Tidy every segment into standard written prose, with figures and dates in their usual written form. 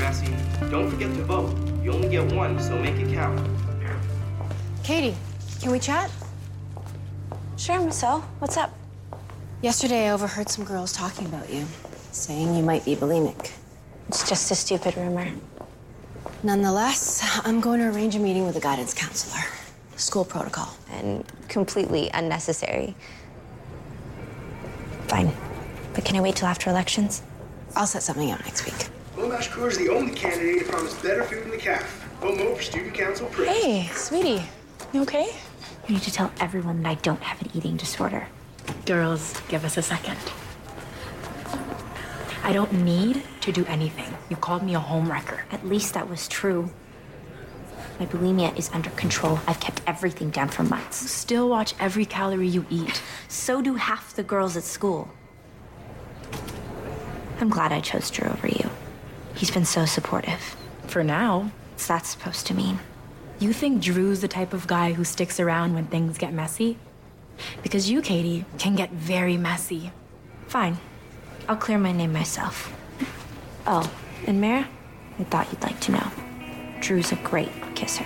Degrassi. Don't forget to vote. You only get one, so make it count. Katie, can we chat? Sure, Marcel. What's up? Yesterday, I overheard some girls talking about you, saying you might be bulimic. It's just a stupid rumor. Nonetheless, I'm going to arrange a meeting with a guidance counselor. School protocol. And completely unnecessary. Fine. But can I wait till after elections? I'll set something up next week. Omar Shakur is the only candidate to promise better food in the CAF. Vote more for Student Council President. Hey, sweetie. You okay? You need to tell everyone that I don't have an eating disorder. Girls, give us a second. I don't need to do anything. You called me a homewrecker. At least that was true. My bulimia is under control. I've kept everything down for months. You still watch every calorie you eat. So do half the girls at school. I'm glad I chose Drew over you. He's been so supportive. For now. What's that supposed to mean? You think Drew's the type of guy who sticks around when things get messy? Because you, Katie, can get very messy. Fine. I'll clear my name myself. Oh, and Mara, I thought you'd like to know. Drew's a great kisser.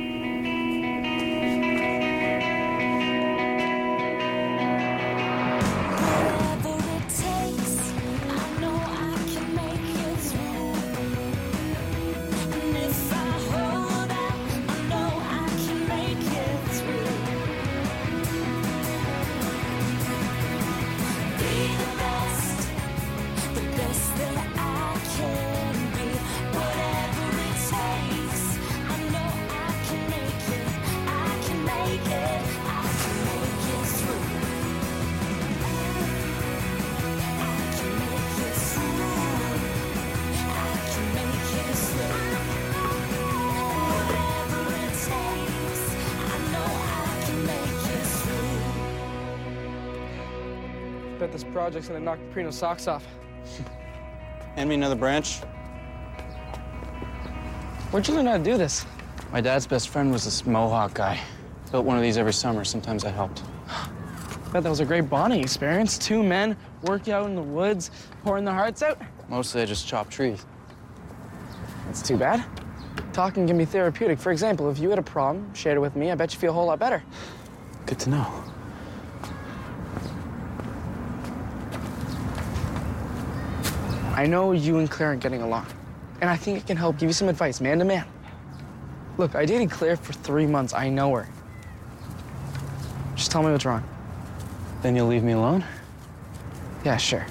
Bet this project's gonna knock Prino's socks off. Hand me another branch. Where'd you learn how to do this? My dad's best friend was this Mohawk guy. Built one of these every summer. Sometimes I helped. Bet that was a great bonding experience. Two men working out in the woods, pouring their hearts out. Mostly I just chop trees. That's too bad. Talking can be therapeutic. For example, if you had a problem, shared it with me, I bet you feel a whole lot better. Good to know. I know you and Claire aren't getting along, and I think it can help give you some advice, man to man. Look, I dated Claire for 3 months. I know her. Just tell me what's wrong. Then you'll leave me alone? Yeah, sure.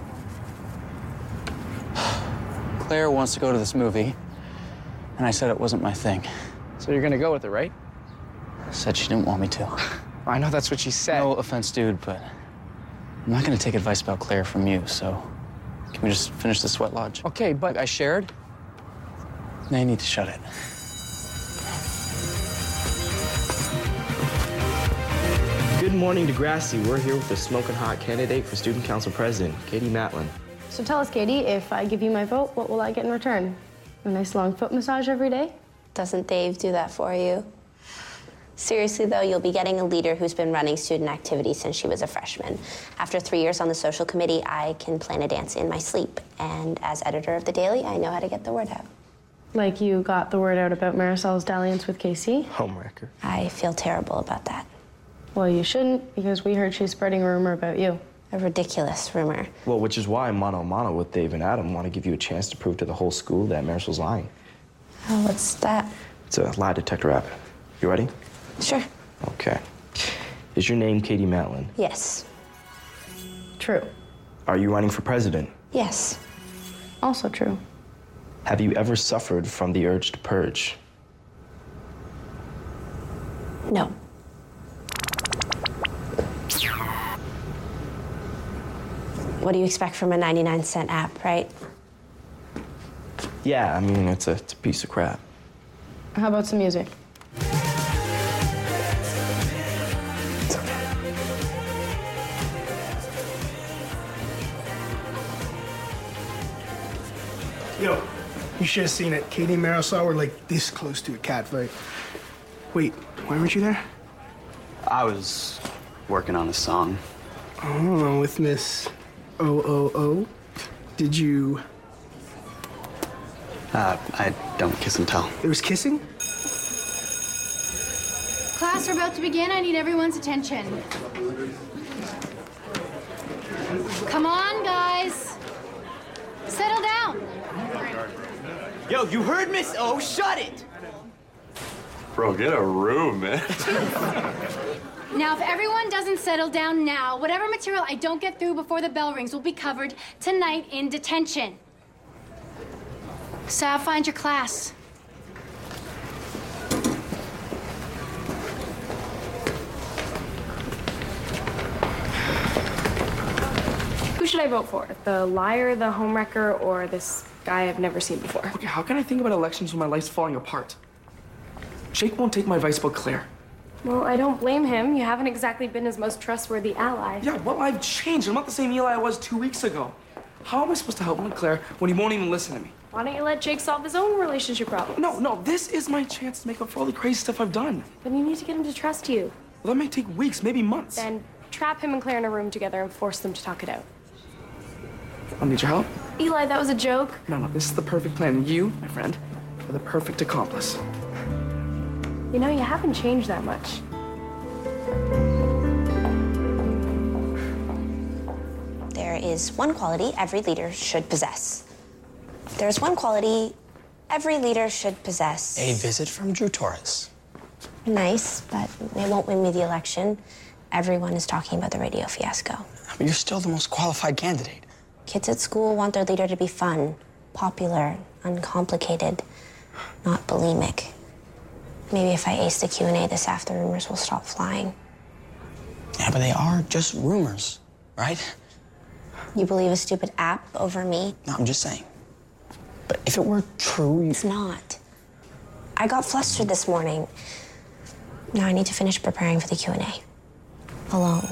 Claire wants to go to this movie, and I said it wasn't my thing. So you're gonna go with her, right? Said she didn't want me to. I know that's what she said. No offense, dude, but I'm not gonna take advice about Claire from you, so can we just finish the sweat lodge? Okay, but I shared. Now you need to shut it. Good morning, Degrassi. We're here with the smoking hot candidate for Student Council President, Katie Matlin. So tell us, Katie, if I give you my vote, what will I get in return? A nice long foot massage every day? Doesn't Dave do that for you? Seriously, though, you'll be getting a leader who's been running student activities since she was a freshman. After 3 years on the social committee, I can plan a dance in my sleep. And as editor of the Daily, I know how to get the word out. Like you got the word out about Marisol's dalliance with KC? Homewrecker. I feel terrible about that. Well, you shouldn't, because we heard she's spreading a rumor about you. A ridiculous rumor. Well, which is why Mano a Mano with Dave and Adam want to give you a chance to prove to the whole school that Marisol's lying. Oh, what's that? It's a lie detector app. You ready? Sure. Okay. Is your name Katie Matlin? Yes. True. Are you running for president? Yes. Also true. Have you ever suffered from the urge to purge? No. What do you expect from a 99-cent app, right? Yeah, I mean, it's a piece of crap. How about some music? Yo, you should have seen it. Katie and Marisol were like this close to a cat fight. Wait, why weren't you there? I was working on a song. Oh, with Miss OOO. Did you I don't kiss and tell. There was kissing? Class, we're about to begin. I need everyone's attention. Come on, guys. Settle down. Yo, you heard Miss O? Shut it! Bro, get a room, man. Now, if everyone doesn't settle down now, whatever material I don't get through before the bell rings will be covered tonight in detention. Sav, find your class. Who should I vote for? The liar, the homewrecker, or this guy I've never seen before? Okay, how can I think about elections when my life's falling apart? Jake won't take my advice about Claire. Well, I don't blame him. You haven't exactly been his most trustworthy ally. Yeah, well, I've changed. I'm not the same Eli I was 2 weeks ago. How am I supposed to help him with Claire when he won't even listen to me? Why don't you let Jake solve his own relationship problems? No, this is my chance to make up for all the crazy stuff I've done. Then you need to get him to trust you. Well, that may take weeks, maybe months. Then trap him and Claire in a room together and force them to talk it out. I'll need your help. Eli, that was a joke. No, this is the perfect plan. You, my friend, are the perfect accomplice. You know, you haven't changed that much. There is one quality every leader should possess. There's one quality every leader should possess. A visit from Drew Torres. Nice, but it won't win me the election. Everyone is talking about the radio fiasco. But you're still the most qualified candidate. Kids at school want their leader to be fun, popular, uncomplicated, not bulimic. Maybe if I ace the Q&A this after, rumors will stop flying. Yeah, but they are just rumors, right? You believe a stupid app over me? No, I'm just saying. But if it were true... It's not. I got flustered this morning. Now I need to finish preparing for the Q&A. Alone.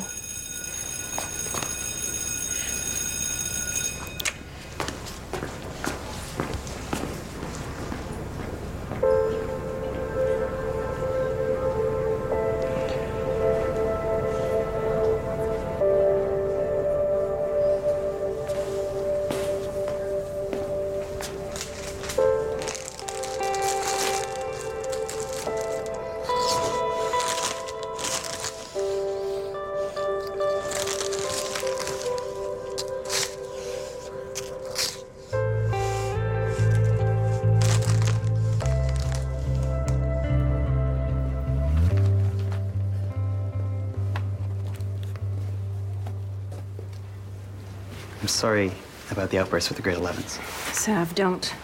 I'm sorry about the outburst with the grade 11s. Sav, don't.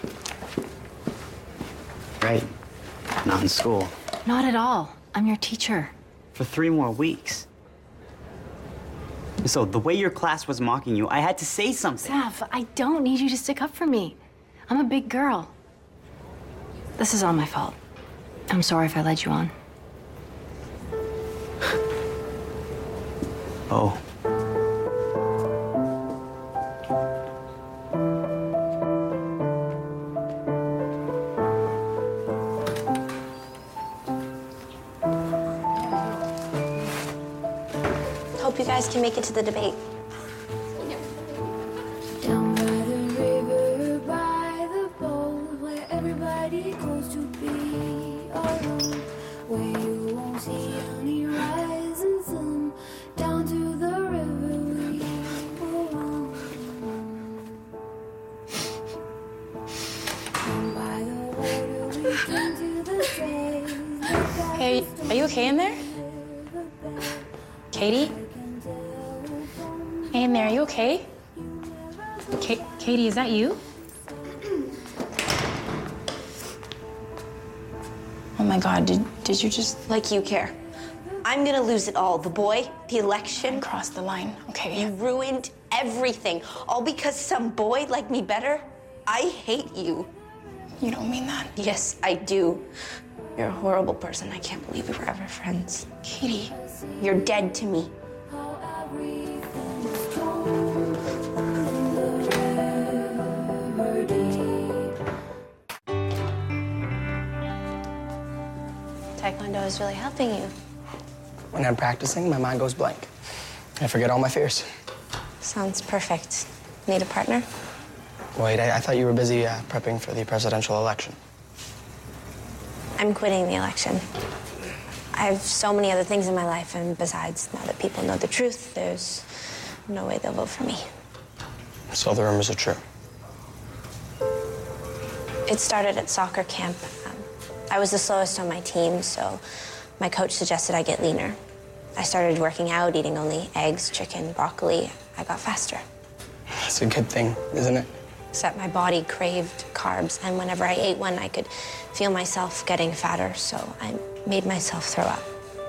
Right. Not in school. Not at all. I'm your teacher. For 3 more weeks. So, the way your class was mocking you, I had to say something. Sav, I don't need you to stick up for me. I'm a big girl. This is all my fault. I'm sorry if I led you on. Oh. Hope you guys can make it to the debate. Down by the river, by the boat, where everybody goes to be alone, where you won't see any rising sun. Down to the river we go on. Down by the water we come to the trails. Hey, are you okay in there? Katie? Hey in there, are you okay? Katie, is that you? Oh my God, did you just... Like you care. I'm gonna lose it all. The boy, the election. Cross the line, okay. You ruined everything. All because some boy liked me better? I hate you. You don't mean that. Yes, I do. You're a horrible person. I can't believe we were ever friends. Katie. You're dead to me. Taekwondo is really helping you. When I'm practicing, my mind goes blank. I forget all my fears. Sounds perfect. Need a partner? Wait, I thought you were busy prepping for the presidential election. I'm quitting the election. I have so many other things in my life, and besides, now that people know the truth, there's no way they'll vote for me. So the rumors are true. It started at soccer camp. I was the slowest on my team, so my coach suggested I get leaner. I started working out, eating only eggs, chicken, broccoli. I got faster. That's a good thing, isn't it? Except my body craved carbs, and whenever I ate one, I could feel myself getting fatter, so I made myself throw up.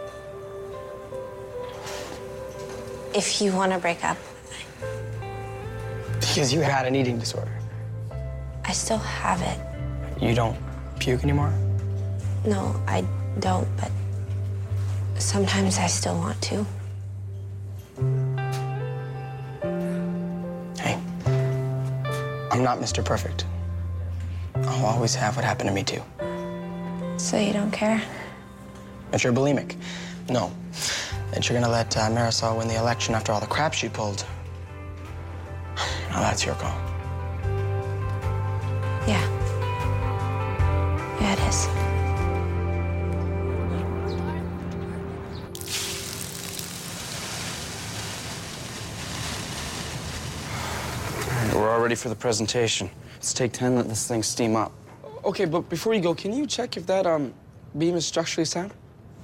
If you want to break up... Because you had an eating disorder. I still have it. You don't puke anymore? No, I don't, but sometimes I still want to. Hey, I'm not Mr. Perfect. I'll always have what happened to me, too. So you don't care? But you're bulimic. No. That you're gonna let Marisol win the election after all the crap she pulled. Now that's your call. Yeah. Yeah, it is. All right, we're all ready for the presentation. Let's take 10, let this thing steam up. Okay, but before you go, can you check if that beam is structurally sound?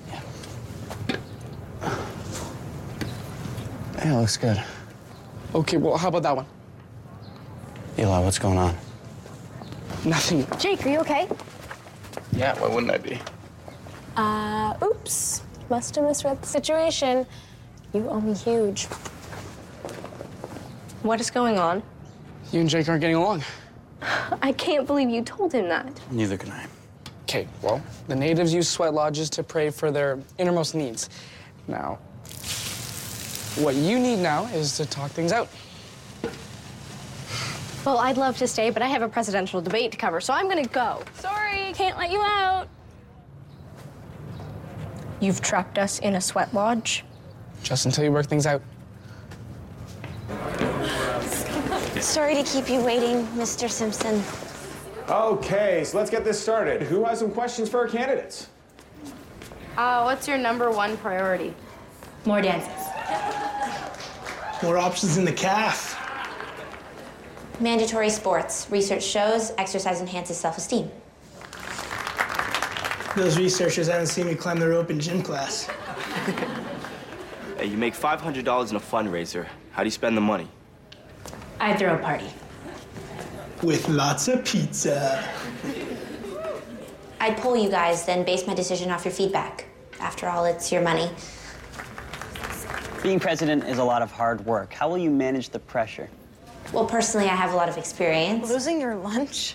Yeah, looks good. Okay, well, how about that one? Eli, what's going on? Nothing. Jake, are you okay? Yeah, why wouldn't I be? Oops. Must have misread the situation. You owe me huge. What is going on? You and Jake aren't getting along. I can't believe you told him that. Neither can I. Okay, well, the natives use sweat lodges to pray for their innermost needs. Now, what you need now is to talk things out. Well, I'd love to stay, but I have a presidential debate to cover, so I'm gonna go. Sorry, can't let you out. You've trapped us in a sweat lodge? Just until you work things out. Sorry to keep you waiting, Mr. Simpson. Okay, so let's get this started. Who has some questions for our candidates? What's your #1 priority? More dances. More options in the calf. Mandatory sports. Research shows exercise enhances self-esteem. Those researchers haven't seen me climb the rope in gym class. Hey, you make $500 in a fundraiser. How do you spend the money? I throw a party. With lots of pizza. I'd poll you guys, then base my decision off your feedback. After all, it's your money. Being president is a lot of hard work. How will you manage the pressure? Well, personally, I have a lot of experience. Losing your lunch?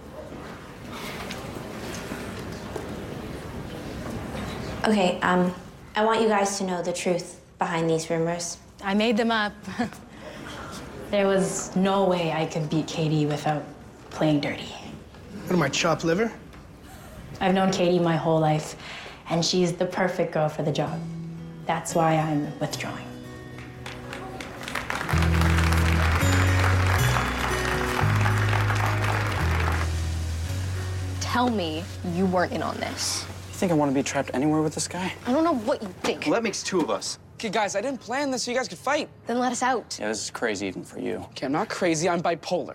Okay, I want you guys to know the truth behind these rumors. I made them up. There was no way I could beat Katie without playing dirty. What am I, chopped liver? I've known Katie my whole life, and she's the perfect girl for the job. That's why I'm withdrawing. Tell me you weren't in on this. You think I want to be trapped anywhere with this guy? I don't know what you think. Well, that makes 2 of us. Okay, guys, I didn't plan this so you guys could fight. Then let us out. Yeah, this is crazy even for you. Okay, I'm not crazy, I'm bipolar.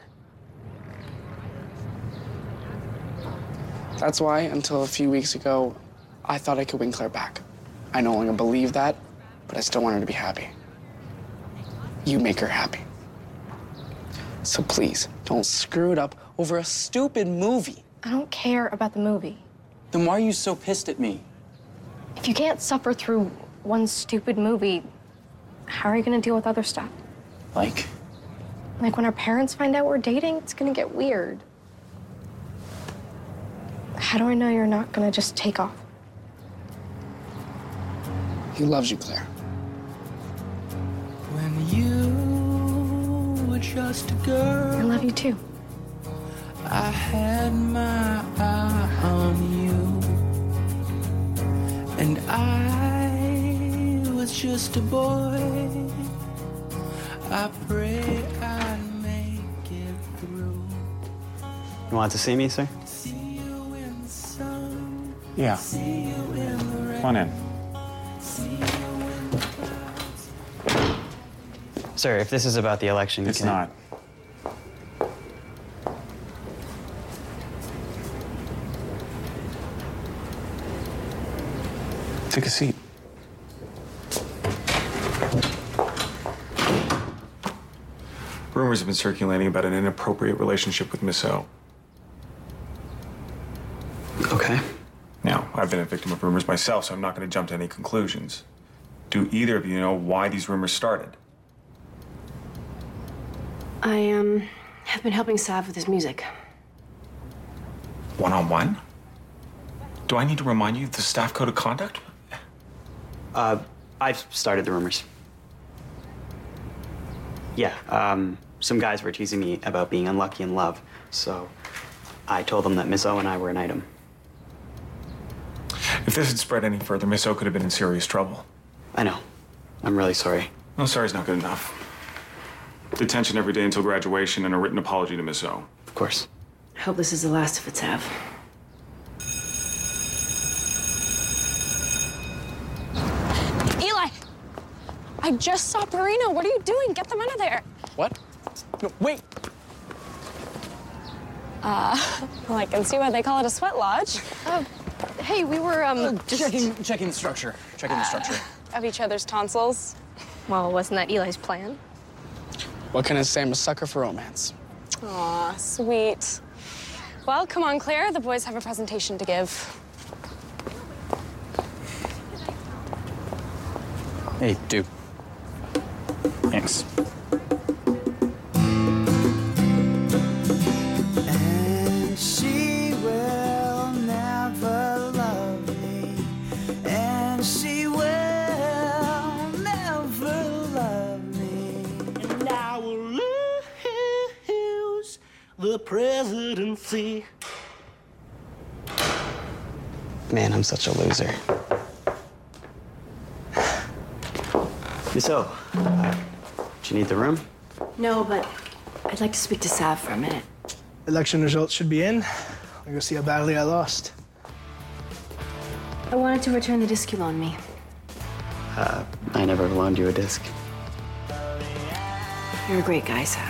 That's why, until a few weeks ago, I thought I could win Claire back. I no longer believe that, but I still want her to be happy. You make her happy. So please, don't screw it up over a stupid movie. I don't care about the movie. Then why are you so pissed at me? If you can't suffer through one stupid movie, how are you gonna deal with other stuff? Like when our parents find out we're dating, it's gonna get weird. How do I know you're not gonna just take off? He loves you, Claire. When you were just a girl, I love you too. I had my eye on you, and I was just a boy. I pray I'd make it through. You want to see me, sir? Yeah. Come on in. Sir, if this is about the election, It's not. Take a seat. Rumors have been circulating about an inappropriate relationship with Miss O. Okay. Now, I've been a victim of rumors myself, so I'm not going to jump to any conclusions. Do either of you know why these rumors started? I have been helping Sav with his music. One-on-one? Do I need to remind you of the staff code of conduct? I've started the rumors. Yeah, some guys were teasing me about being unlucky in love, so I told them that Miss O and I were an item. If this had spread any further, Miss O could have been in serious trouble. I know. I'm really sorry. No, sorry's not good enough. Detention every day until graduation and a written apology to Miss O. Of course. I hope this is the last of it, Sav. Eli! I just saw Perino. What are you doing? Get them out of there. What? No, wait. Well, I can see why they call it a sweat lodge. Hey, we were, just... Checking the structure. Checking the structure. Of each other's tonsils. Well, wasn't that Eli's plan? What can I say? I'm a sucker for romance. Aw, sweet. Well, come on, Claire. The boys have a presentation to give. Hey, dude. Thanks. And she will never love me. And she will never love me. And I will lose the presidency. Man, I'm such a loser. Miss O, do you need the room? No, but I'd like to speak to Sav for a minute. Election results should be in. I'll go see how badly I lost. I wanted to return the disc you loaned me. I never loaned you a disc. You're a great guy, Sav.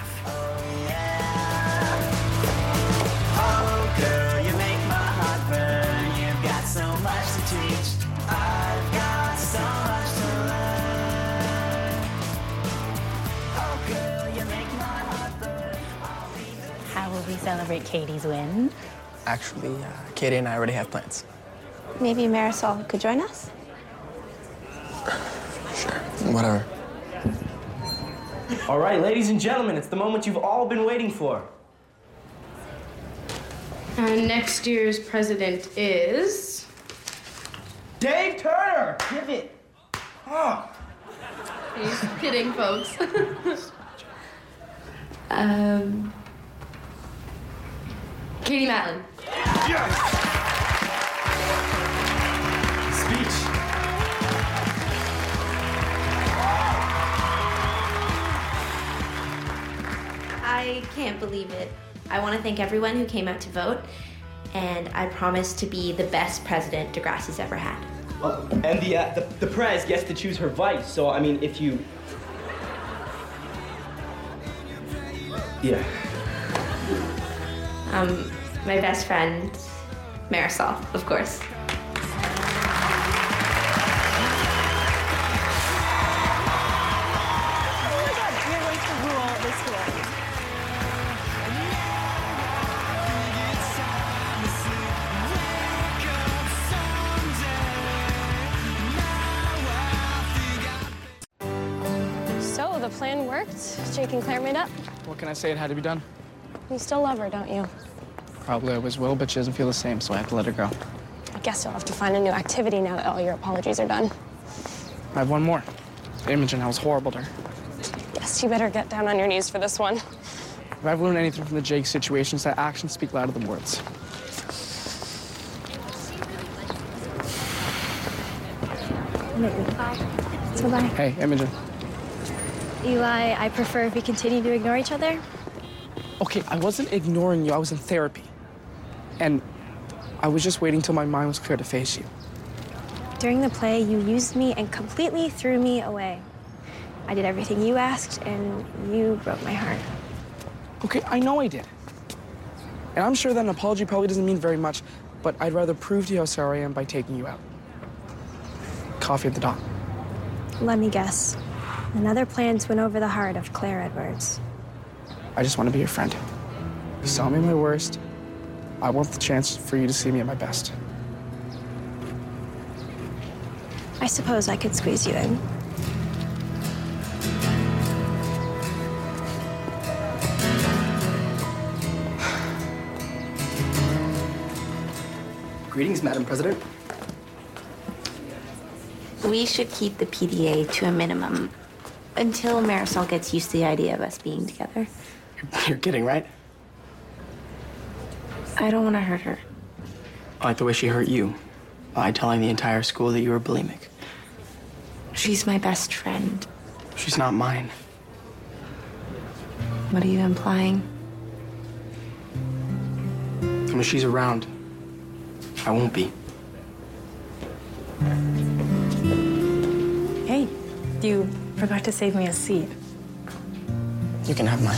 Oh, girl, you make my heart burn. You've got so much to teach. I've got so much to learn. Oh, girl, you make my heart burn. How will we celebrate Katie's win? Actually, Katie and I already have plans. Maybe Marisol could join us? Whatever. All right, ladies and gentlemen, it's the moment you've all been waiting for. And next year's president is... Dave Turner! Give it! Oh. He's kidding, folks. Katie Matlin. Speech. I can't believe it. I want to thank everyone who came out to vote, and I promise to be the best president Degrassi's ever had. Oh, and the prez gets to choose her vice, so I mean, if you... Yeah. My best friend, Marisol, of course. So, the plan worked? Jake and Claire made up? What can I say? It had to be done. You still love her, don't you? Probably always will, but she doesn't feel the same, so I have to let her go. I guess you'll have to find a new activity now that all your apologies are done. I have one more. Imogen, I was horrible to her. Yes, you better get down on your knees for this one. If I've learned anything from the Jake situation, it's that actions speak louder than words. So bye. Hey, Imogen. Eli, I prefer if we continue to ignore each other. Okay, I wasn't ignoring you. I was in therapy. And I was just waiting till my mind was clear to face you. During the play, you used me and completely threw me away. I did everything you asked, and you broke my heart. Okay, I know I did. And I'm sure that an apology probably doesn't mean very much, but I'd rather prove to you how sorry I am by taking you out. Coffee at the dock. Let me guess. Another plan to win over the heart of Claire Edwards. I just want to be your friend. You saw me at my worst. I want the chance for you to see me at my best. I suppose I could squeeze you in. Greetings, Madam President. We should keep the PDA to a minimum until Marisol gets used to the idea of us being together. You're kidding, right? I don't want to hurt her. Like the way she hurt you by telling the entire school that you were bulimic. She's my best friend. She's not mine. What are you implying? And when she's around, I won't be. Hey, you forgot to save me a seat. You can have mine.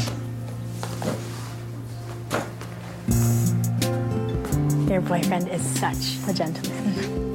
Your boyfriend is such a gentleman.